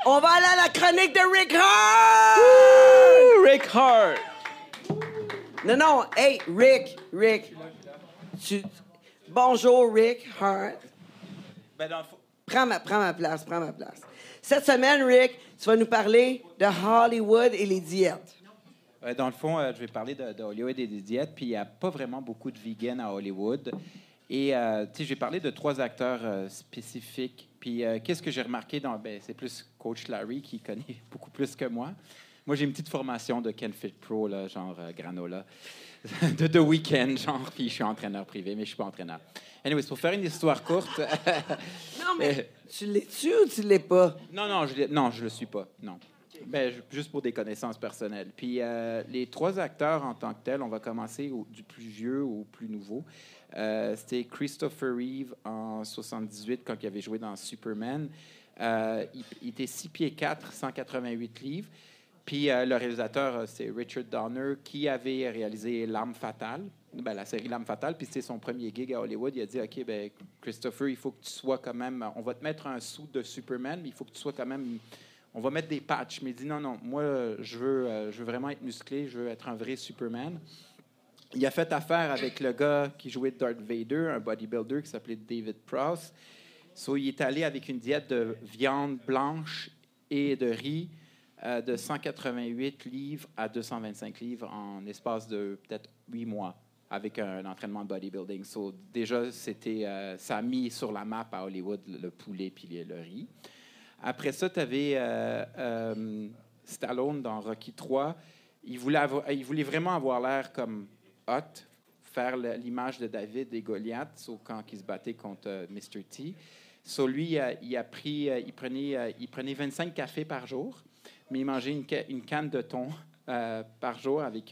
On va aller à la chronique de Rick Hart! Rick Hart! Non, hey, Rick. Bonjour, Rick Hart. Ben, dans le fond... Prends ma place. Cette semaine, Rick, tu vas nous parler de Hollywood et les diètes. Dans le fond, je vais parler de Hollywood et des diètes, puis il n'y a pas vraiment beaucoup de vegans à Hollywood. Et je vais parler de 3 acteurs spécifiques. Puis qu'est-ce que j'ai remarqué c'est plus Coach Larry qui connaît beaucoup plus que moi. Moi, j'ai une petite formation de Ken Fit Pro, là, genre granola, de The Weeknd, genre, puis je suis entraîneur privé, mais je suis pas entraîneur. Anyways, pour faire une histoire courte... Non, mais tu l'es-tu ou tu l'es pas? Non, je le suis pas, non. Ben, juste pour des connaissances personnelles. Puis les 3 acteurs en tant que tels, on va commencer du plus vieux au plus nouveau. C'était Christopher Reeve en 78 quand il avait joué dans Superman. Il était 6 pieds 4, 188 livres. Puis le réalisateur, c'est Richard Donner, qui avait réalisé L'Arme fatale, la série L'Arme fatale. Puis c'était son premier gig à Hollywood. Il a dit, OK, Christopher, il faut que tu sois quand même... On va te mettre un suit de Superman, mais il faut que tu sois quand même... On va mettre des patchs. Mais il dit, non, moi, je veux vraiment être musclé, je veux être un vrai Superman. Il a fait affaire avec le gars qui jouait Darth Vader, un bodybuilder qui s'appelait David Prowse. Il est allé avec une diète de viande blanche et de riz de 188 livres à 225 livres en espace de peut-être 8 mois avec un entraînement de bodybuilding. Déjà, ça a mis sur la map à Hollywood le poulet puis le riz. Après ça, tu avais Stallone dans Rocky III. Il voulait vraiment avoir l'air comme hot, faire l'image de David et Goliath quand il se battait contre Mr. T. Lui, il prenait 25 cafés par jour, mais il mangeait une canne de thon par jour avec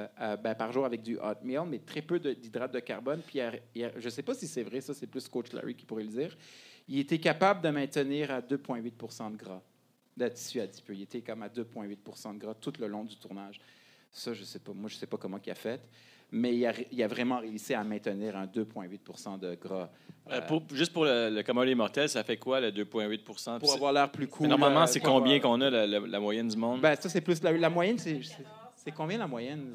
du oatmeal, mais très peu d'hydrates de carbone. Puis je ne sais pas si c'est vrai, ça c'est plus Coach Larry qui pourrait le dire. Il était capable de maintenir à 2,8 % de gras de tissu adipeux. Il était comme à 2,8 % de gras tout le long du tournage. Ça, je ne sais pas. Moi, je ne sais pas comment il a fait. Mais il a vraiment réussi à maintenir un 2,8 % de gras. Juste pour le commun des mortels, ça fait quoi, le 2,8 %? Pour avoir l'air plus cool. Mais normalement, c'est combien qu'on a, la moyenne du monde? Ça, c'est plus... La moyenne, c'est combien, la moyenne?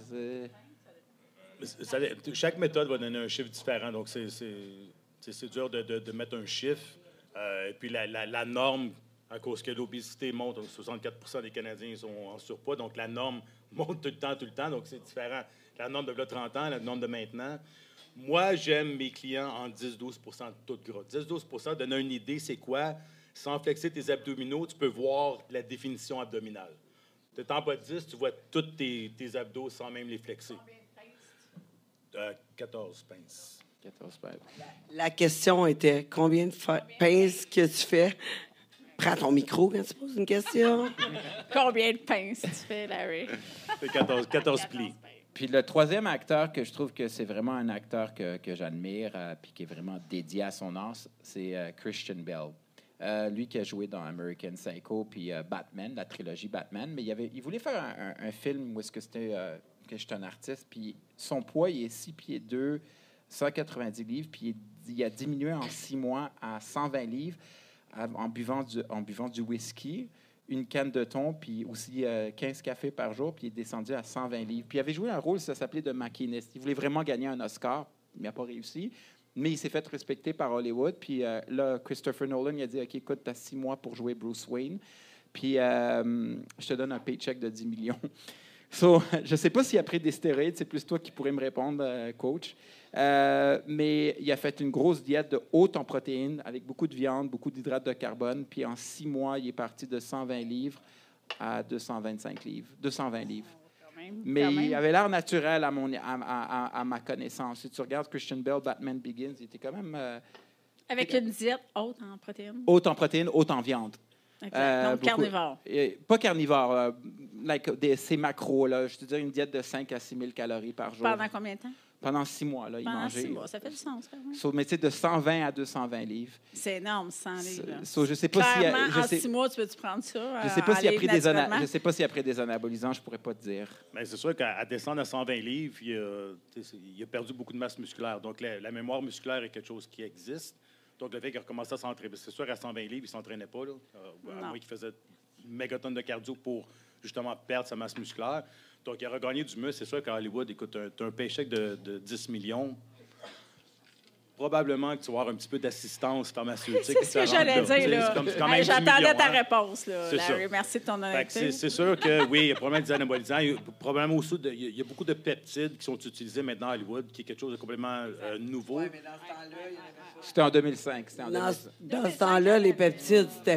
Chaque méthode va donner un chiffre différent. Donc, c'est dur de mettre un chiffre. Et puis, la norme, à cause que l'obésité monte, donc 64 % des Canadiens sont en surpoids. Donc, la norme monte tout le temps. Donc, c'est différent. La norme de 30 ans, la norme de maintenant. Moi, j'aime mes clients en 10-12 % de taux de gras. 10-12 %, donner une idée, c'est quoi? Sans flexer tes abdominaux, tu peux voir la définition abdominale. Tu es en bas de 10, tu vois tous tes abdos sans même les flexer. 14 pinces. 14 pinces. La question était, combien de pinces que tu fais? Prends ton micro quand tu poses une question. Combien de pinces tu fais, Larry? C'est 14 plis. Puis le 3e acteur que je trouve que c'est vraiment un acteur que j'admire puis qui est vraiment dédié à son art, c'est Christian Bale. Lui qui a joué dans American Psycho puis Batman, la trilogie Batman. Mais il voulait faire un film où est-ce que c'était que j'étais un artiste. Puis son poids, il est 6 pieds 2, 190 livres. Puis il a diminué en 6 mois à 120 livres en buvant du whisky, une canne de thon, puis aussi 15 cafés par jour, puis il est descendu à 120 livres. Puis il avait joué un rôle, ça s'appelait de maquiniste. Il voulait vraiment gagner un Oscar, mais il n'a pas réussi. Mais il s'est fait respecter par Hollywood. Puis là, Christopher Nolan, il a dit, OK, écoute, tu as 6 mois pour jouer Bruce Wayne. Puis je te donne un paycheck de 10 millions. Je ne sais pas s'il a pris des stéroïdes, c'est plus toi qui pourrais me répondre, coach. Mais il a fait une grosse diète de haute en protéines, avec beaucoup de viande, beaucoup d'hydrates de carbone. Puis en 6 mois, il est parti de 120 livres à 225 livres, 220 livres. Mais il avait l'air naturel à ma connaissance. Si tu regardes Christian Bale, Batman Begins, il était quand même... Avec une diète haute en protéines? Haute en protéines, haute en viande. Donc, carnivore. Pas carnivore. Ces macros, là, je te dis une diète de 5 à 6 000 calories par jour. Pendant combien de temps? Pendant 6 mois, là, il mangeait. 6 mois, ça fait du sens, quand même. Mais tu sais, de 120 à 220 livres. C'est énorme, 100 livres. Je sais pas clairement, en 6 mois, tu peux-tu prendre ça? Je sais pas s'il a pris des anabolisants, je pourrais pas te dire. Mais c'est sûr qu'à descendre à 120 livres, il a perdu beaucoup de masse musculaire. Donc, la mémoire musculaire est quelque chose qui existe. Donc, le fait qu'il a recommencé à s'entraîner, c'est sûr qu'à 120 livres, il ne s'entraînait pas, là, à moins qu'il faisait mégatonnes de cardio pour justement perdre sa masse musculaire. Donc, il a regagné du muscle. C'est sûr qu'à Hollywood, écoute, tu as un paycheck de 10 millions. Probablement que tu vas avoir un petit peu d'assistance pharmaceutique. C'est ce que j'allais dire, là. J'attendais ta réponse, là, Larry. Merci de ton honnêteté. C'est sûr que, oui, il y a probablement des anabolisants. Probablement aussi, il y a beaucoup de peptides qui sont utilisés maintenant à Hollywood, qui est quelque chose de complètement nouveau. Oui, mais dans ce temps-là, il y en avait C'était en 2005. Dans ce temps-là, les peptides, c'était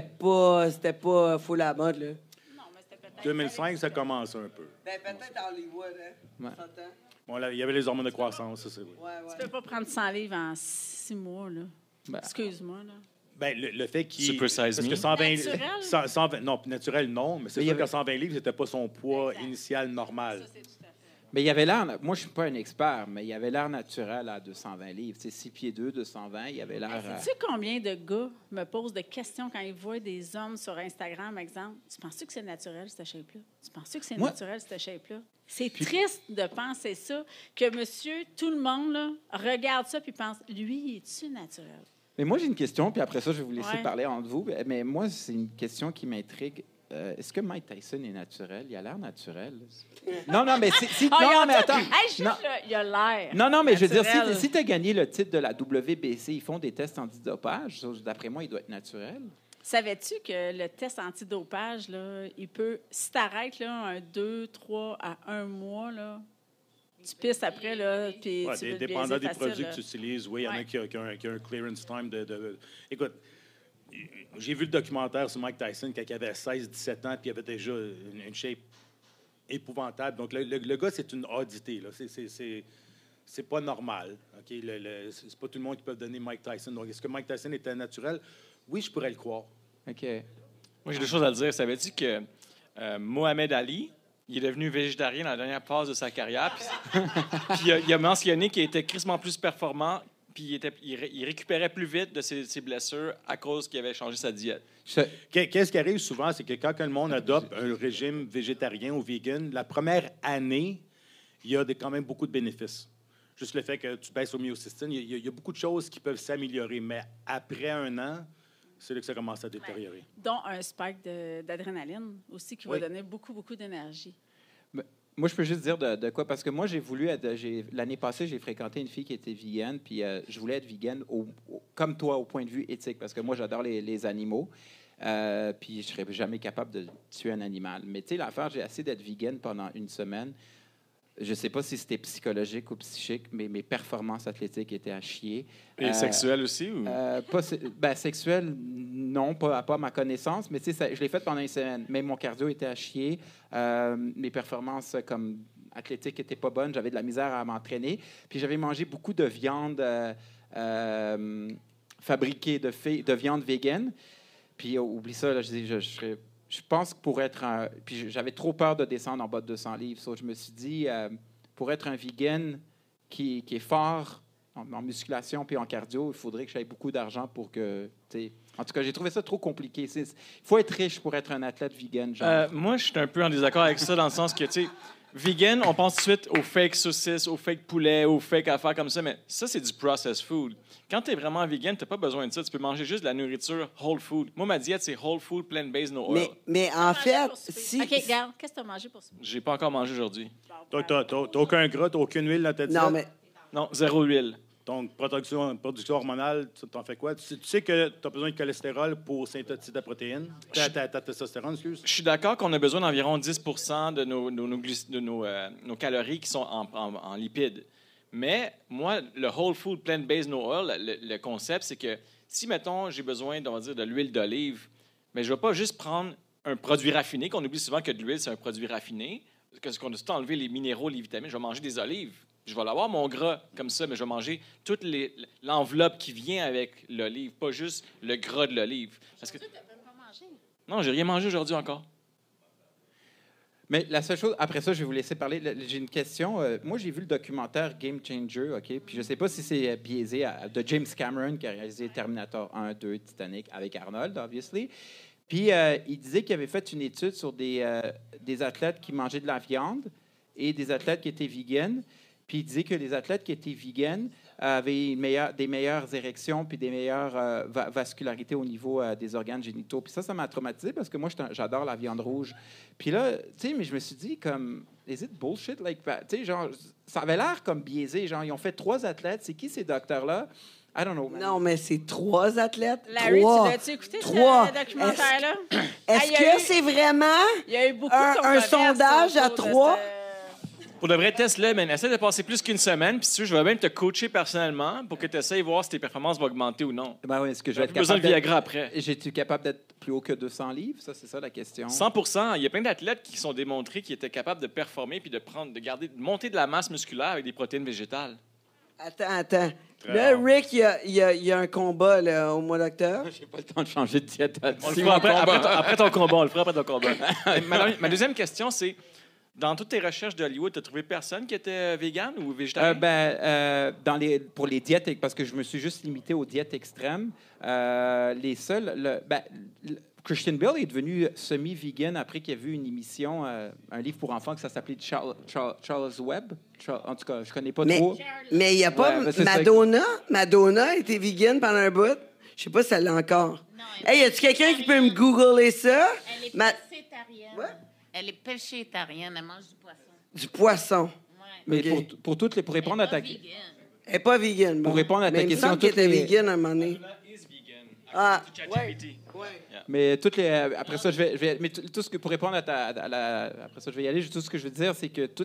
pas full à la mode, là. Non, mais c'était peut-être... 2005, ça commence un peu. Ben, peut-être à Hollywood, hein. Ouais. Bon, là, il y avait les hormones de croissance, ça, c'est vrai. Ouais. Tu peux pas prendre 100 livres en 6 mois, là. Ben, Excuse-moi, là. Ben, le fait qu'il... Super size parce me. que 120... Naturel? 120 non, naturel, non. Mais c'est Mais sûr il y avait- qu'à 120 livres, c'était pas son poids Exact. initial normal. Ça, c'est tout à fait. Mais il avait l'air... Moi, je suis pas un expert, mais il avait l'air naturel à 220 livres. Tu sais, 6 pieds 2, 220, il avait l'air... Sais-tu combien de gars me posent des questions quand ils voient des hommes sur Instagram, exemple? Tu penses-tu que c'est naturel, cette shape-là? Tu penses-tu que c'est Moi- naturel, cette shape-là? C'est triste de penser ça, que monsieur, tout le monde, là, regarde ça puis pense, lui, est-tu naturel? Mais moi, j'ai une question, puis après ça, je vais vous laisser Ouais. parler entre vous. Mais moi, c'est une question qui m'intrigue. Est-ce que Mike Tyson est naturel? Il a l'air naturel. Non, mais non, mais attends. Hey, juste Non. il a l'air. Non, mais je veux dire, naturel. si tu as gagné le titre de la WBC, ils font des tests antidopage. D'après moi, il doit être naturel. Savais-tu que le test antidopage, là, il peut, si tu arrêtes là, 2, 3 à 1 mois, là, tu pisses après, là, puis Ouais, tu veux te dépendant baiser des facile, produits là. que tu utilises, oui, il y en a Ouais. qui ont un clearance time Écoute, j'ai vu le documentaire sur Mike Tyson quand il avait 16-17 ans, puis il avait déjà une shape épouvantable. Donc, le gars, c'est une oddité. Là. C'est pas normal. OK? C'est pas tout le monde qui peut donner Mike Tyson. Donc, est-ce que Mike Tyson était naturel? Oui, je pourrais le croire. OK. Moi, j'ai deux choses à dire. Savais-tu que Mohamed Ali, il est devenu végétarien dans la dernière phase de sa carrière, puis il a mentionné qu'il était crissement plus performant, puis il récupérait plus vite de ses blessures à cause qu'il avait changé sa diète. Qu'est-ce qui arrive souvent, c'est que quand le monde adopte un régime végétarien ou vegan, la première année, il y a quand même beaucoup de bénéfices. Juste le fait que tu baisses l'homéocysteine, il y a beaucoup de choses qui peuvent s'améliorer. Mais après un an, c'est là que ça commence à détériorer. Dont un spike d'adrénaline aussi qui va Oui. donner beaucoup, beaucoup d'énergie. Moi, je peux juste dire de quoi, parce que moi, j'ai voulu être... L'année passée, j'ai fréquenté une fille qui était vegan, puis je voulais être vegan comme toi, au point de vue éthique, parce que moi, j'adore les animaux, puis je serais jamais capable de tuer un animal. Mais tu sais, l'affaire, j'ai essayé d'être vegan pendant une semaine. Je sais pas si c'était psychologique ou psychique, mais mes performances athlétiques étaient à chier. Et sexuel aussi? Ou? Sexuel, non, pas à ma connaissance, mais tu sais, je l'ai fait pendant une semaine. Mais mon cardio était à chier. Mes performances comme athlétiques n'étaient pas bonnes. J'avais de la misère à m'entraîner. Puis j'avais mangé beaucoup de viande fabriquée de viande vegan. Puis oublie ça, là, je pense que pour être un... Puis j'avais trop peur de descendre en bas de 200 livres. So, je me suis dit, pour être un vegan qui est fort en musculation puis en cardio, il faudrait que j'aille beaucoup d'argent pour que... En tout cas, j'ai trouvé ça trop compliqué. Il faut être riche pour être un athlète vegan. Genre. Moi, je suis un peu en désaccord avec ça, dans le sens que, tu sais, vegan, on pense tout de suite aux fake saucisses, aux fake poulets, aux fake affaires comme ça, mais ça, c'est du processed food. Quand tu es vraiment vegan, tu n'as pas besoin de ça. Tu peux manger juste de la nourriture whole food. Moi, ma diète, c'est whole food, plant-based, no oil. Mais en fait, si... OK, regarde, qu'est-ce que tu as mangé pour ça? J'ai pas encore mangé aujourd'hui. Donc, tu n'as aucun gras, tu n'as aucune huile dans ta diète. Non, mais Non, zéro huile. Donc, production hormonale, tu t'en fais quoi? Tu sais que tu as besoin de cholestérol pour synthétiser ta protéine, ta testostérone, excuse. Je suis d'accord qu'on a besoin d'environ 10 de nos calories qui sont en lipides. Mais moi, le whole food, plant-based, no oil, le concept, c'est que si, mettons, j'ai besoin, on va dire, de l'huile d'olive, mais je ne vais pas juste prendre un produit raffiné, qu'on oublie souvent que de l'huile, c'est un produit raffiné, parce qu'on a tout enlevé les minéraux, les vitamines. Je vais manger des olives. Je vais avoir mon gras comme ça, mais je vais manger toute l'enveloppe qui vient avec l'olive, pas juste le gras de l'olive. Parce que... Non, j'ai rien mangé aujourd'hui encore. Mais la seule chose, après ça, je vais vous laisser parler. J'ai une question. Moi, j'ai vu le documentaire Game Changer, OK? Puis je ne sais pas si c'est biaisé de James Cameron, qui a réalisé Terminator 1, 2, Titanic, avec Arnold, obviously. Puis il disait qu'il avait fait une étude sur des athlètes qui mangeaient de la viande et des athlètes qui étaient vegan. Puis il disait que les athlètes qui étaient vegan avaient des meilleures érections puis des meilleures vascularités au niveau des organes génitaux. Puis ça m'a traumatisé parce que moi, j'adore la viande rouge. Puis là, tu sais, mais je me suis dit, comme, is it bullshit like that? Tu sais, genre, ça avait l'air comme biaisé. Genre, ils ont fait 3 athlètes. C'est qui ces docteurs-là? I don't know. Man. Non, mais c'est 3 athlètes. Larry, 3. tu l'as-tu écouté, ce documentaire-là? Est-ce que c'est vraiment Il y a eu beaucoup de un controverses sondage à autour de 3? Pour le vrai test, là, man, essaie de passer plus qu'une semaine, puis si tu veux, je vais même te coacher personnellement pour que tu essaies de voir si tes performances vont augmenter ou non. Ben oui, est-ce que je vais J'ai être besoin de capable Viagra après. J'ai-tu capable d'être plus haut que 200 livres? Ça, c'est ça la question. 100%. Il y a plein d'athlètes qui sont démontrés qui étaient capables de performer puis de monter de la masse musculaire avec des protéines végétales. Attends. Là, Rick, il y a un combat là, au mois d'octobre. J'ai pas le temps de changer de diète. On le fera après ton combat. On le fera après ton combat. ma deuxième question, c'est dans toutes tes recherches d'Hollywood, tu as trouvé personne qui était vegan ou végétarien? Pour les diètes, parce que je me suis juste limité aux diètes extrêmes, les seuls... Christian Bale est devenu semi-vegan après qu'il a vu une émission, un livre pour enfants, que ça s'appelait Charles Webb. En tout cas, je connais pas trop. Mais il n'y a pas Ouais, Madonna. Madonna était vegan pendant un bout. Je sais pas si elle l'a encore. Non, Hey, y a-tu quelqu'un qui peut me googler ça? Elle est pescétarienne. Ouais. Elle est pescétarienne, elle mange du poisson. Du poisson. Ouais. Mais OK. pour répondre à ta vegan. Elle n'est pas vegan. Bon. Pour répondre à ta Mais il me question, semble qu'elle toutes était les- vegan à un moment donné. Ah, Mais après ça, mais tout ce que pour répondre après ça, je vais y aller. Tout ce que je veux dire, c'est que tous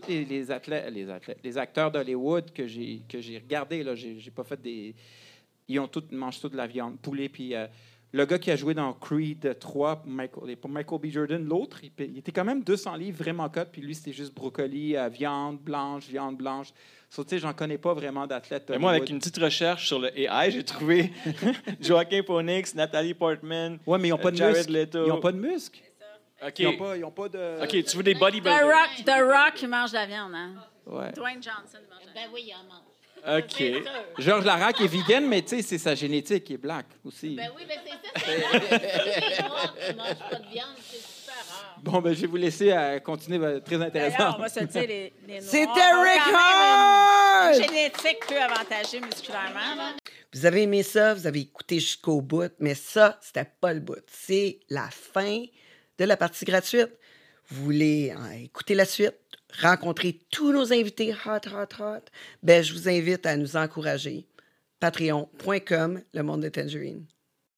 les acteurs d'Hollywood que j'ai regardés, là, j'ai pas fait des, mangent tous de la viande, poulet, puis le gars qui a joué dans Creed 3 pour Michael B. Jordan, l'autre, il était quand même 200 livres vraiment cut, puis lui c'était juste brocoli, viande blanche. So, tu sais, j'en connais pas vraiment d'athlètes. Et moi, avec une petite recherche sur le AI, j'ai trouvé Joaquin Phoenix, Natalie Portman, Ouais, mais ils n'ont pas de Jared muscles. Leto. Ils n'ont pas de muscles. OK. Ils ont pas de. OK, tu veux des bodybuilders? The Rock, il mange de la viande, hein? Ouais. Dwayne Johnson mange de la Ben viande. oui, il en mange. OK. C'est sûr. Georges Larac est vegan, mais tu sais, c'est sa génétique qui est black aussi. Ben oui, ben c'est ça. Les Noirs qui ne mangent pas de viande, c'est super rare. Bon, ben, je vais vous laisser continuer. Très D'ailleurs, intéressant. on va se le dire, les Noirs C'était ont Rick quand même Hart! une génétique peu avantagée musculairement. Là. Vous avez aimé ça, vous avez écouté jusqu'au bout, mais ça, c'était pas le bout. C'est la fin de la partie gratuite. Vous voulez écouter la suite, rencontrer tous nos invités hot, ben, je vous invite à nous encourager. Patreon.com, le monde de Tangerine.